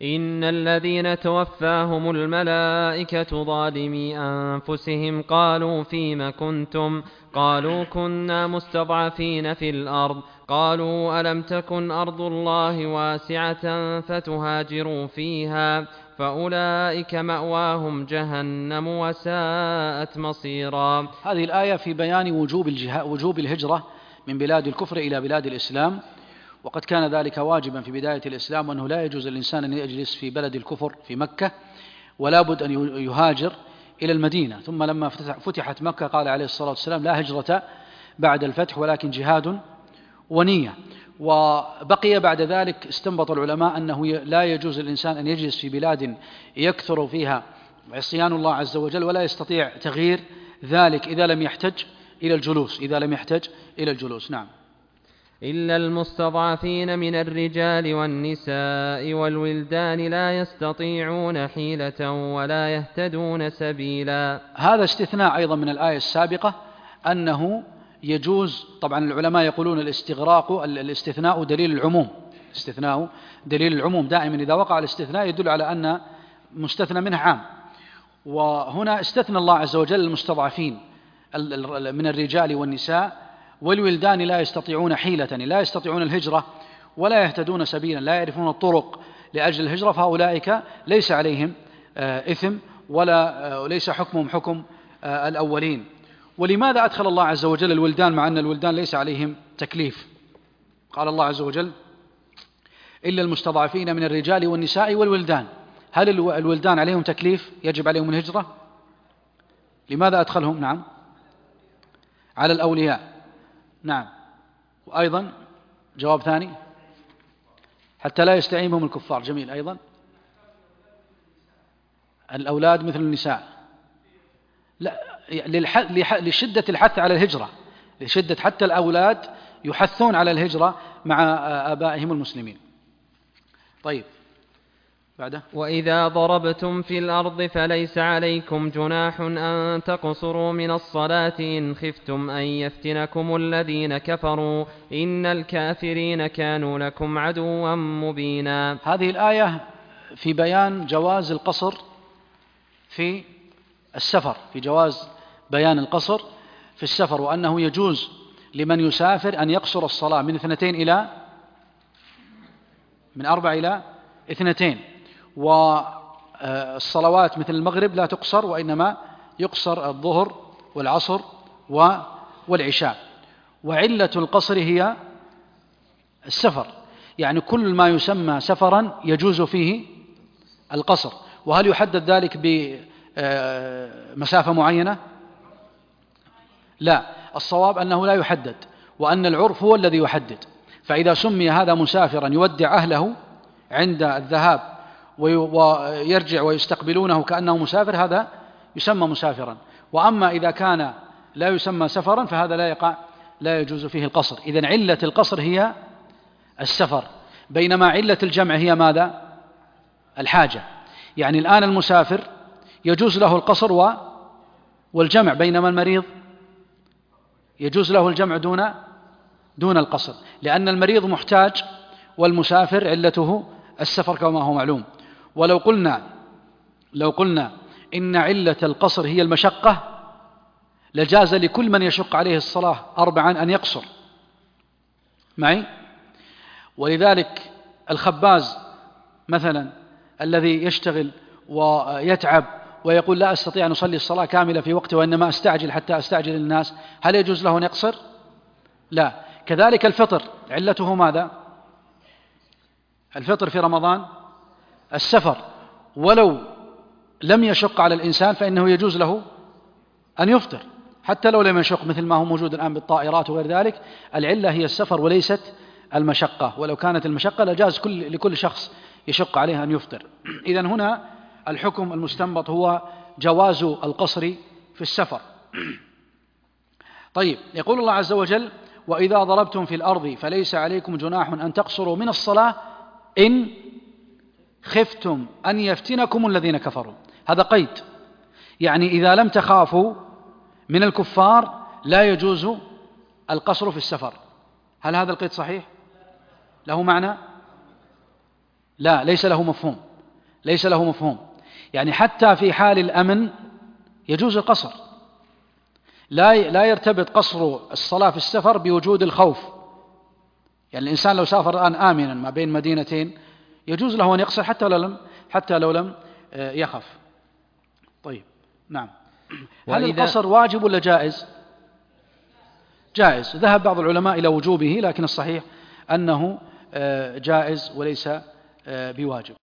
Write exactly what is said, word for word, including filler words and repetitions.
إن الذين توفاهم الملائكة ظالمي أنفسهم قالوا فيم كنتم قالوا كنا مستضعفين في الأرض قالوا ألم تكن أرض الله واسعة فتهاجروا فيها فأولئك مأواهم جهنم وساءت مصيرا. هذه الآية في بيان وجوب, وجوب الهجرة من بلاد الكفر إلى بلاد الإسلام، وقد كان ذلك واجبا في بداية الإسلام، وأنه لا يجوز للإنسان أن يجلس في بلد الكفر في مكة، ولا بد أن يهاجر إلى المدينة. ثم لما فتحت مكة قال عليه الصلاة والسلام لا هجرة بعد الفتح ولكن جهاد ونية. وبقي بعد ذلك استنبط العلماء أنه لا يجوز للإنسان أن يجلس في بلاد يكثر فيها عصيان الله عز وجل، ولا يستطيع تغيير ذلك إذا لم يحتج إلى الجلوس إذا لم يحتج إلى الجلوس. نعم. إلا المستضعفين من الرجال والنساء والولدان لا يستطيعون حيلة ولا يهتدون سبيلا. هذا استثناء أيضا من الآية السابقة، أنه يجوز. طبعا العلماء يقولون الاستغراق الاستثناء دليل العموم، استثناء دليل العموم دائما إذا وقع الاستثناء يدل على أن مستثنى منه عام، وهنا استثنى الله عز وجل المستضعفين من الرجال والنساء والولدان لا يستطيعون حيلة، لا يستطيعون الهجرة ولا يهتدون سبيلا، لا يعرفون الطرق لأجل الهجرة، فأولئك ليس عليهم إثم ولا ليس حكمهم حكم الأولين. ولماذا أدخل الله عز وجل الولدان مع أن الولدان ليس عليهم تكليف؟ قال الله عز وجل إلا المستضعفين من الرجال والنساء والولدان. هل الولدان عليهم تكليف يجب عليهم الهجرة؟ لماذا أدخلهم؟ نعم، على الأولياء. نعم. وأيضا جواب ثاني حتى لا يستعين بهم الكفار. جميل. أيضا الأولاد مثل النساء، لا، لشدة الحث على الهجرة، لشدة حتى الأولاد يحثون على الهجرة مع آبائهم المسلمين. طيب بعده. وإذا ضربتم في الأرض فليس عليكم جناح أن تقصروا من الصلاة إن خفتم أن يفتنكم الذين كفروا إن الكافرين كانوا لكم عدوا مبينا. هذه الآية في بيان جواز القصر في السفر، في جواز بيان القصر في السفر، وأنه يجوز لمن يسافر أن يقصر الصلاة من اثنتين إلى من أربع إلى اثنتين، والصلوات مثل المغرب لا تقصر، وإنما يقصر الظهر والعصر والعشاء. وعلة القصر هي السفر، يعني كل ما يسمى سفرا يجوز فيه القصر. وهل يحدد ذلك بمسافة معينة؟ لا، الصواب أنه لا يحدد، وأن العرف هو الذي يحدد. فإذا سمي هذا مسافرا يودع أهله عند الذهاب ويرجع ويستقبلونه كأنه مسافر، هذا يسمى مسافرا. وأما إذا كان لا يسمى سفرا فهذا لا يقع لا يجوز فيه القصر. إذن علة القصر هي السفر، بينما علة الجمع هي ماذا؟ الحاجة. يعني الآن المسافر يجوز له القصر والجمع، بينما المريض يجوز له الجمع دون دون القصر، لأن المريض محتاج والمسافر علته السفر كما هو معلوم. ولو قلنا لو قلنا إن علة القصر هي المشقة لجاز لكل من يشق عليه الصلاة أربعا أن يقصر معي. ولذلك الخباز مثلا الذي يشتغل ويتعب ويقول لا أستطيع أن أصلي الصلاة كاملة في وقته وإنما أستعجل حتى أستعجل الناس، هل يجوز له أن يقصر؟ لا. كذلك الفطر علته ماذا؟ الفطر في رمضان السفر، ولو لم يشق على الإنسان فإنه يجوز له أن يفطر حتى لو لم يشق، مثل ما هو موجود الآن بالطائرات وغير ذلك. العلة هي السفر وليست المشقة، ولو كانت المشقة لجاز كل لكل شخص يشق عليه أن يفطر. إذن هنا الحكم المستنبط هو جواز القصر في السفر. طيب، يقول الله عز وجل وإذا ضربتم في الأرض فليس عليكم جناح أن تقصروا من الصلاة إن خفتم أن يفتنكم الذين كفروا. هذا قيد، يعني إذا لم تخافوا من الكفار لا يجوز القصر في السفر. هل هذا القيد صحيح؟ له معنى؟ لا، ليس له مفهوم. ليس له مفهوم. يعني حتى في حال الأمن يجوز القصر، لا لا يرتبط قصر الصلاة في السفر بوجود الخوف. يعني الإنسان لو سافر الآن آمنا ما بين مدينتين يجوز له أن يقصر حتى لو لم حتى لو لم يخف. طيب نعم. هل القصر واجب ولا جائز؟ جائز. ذهب بعض العلماء إلى وجوبه، لكن الصحيح أنه جائز وليس بواجب.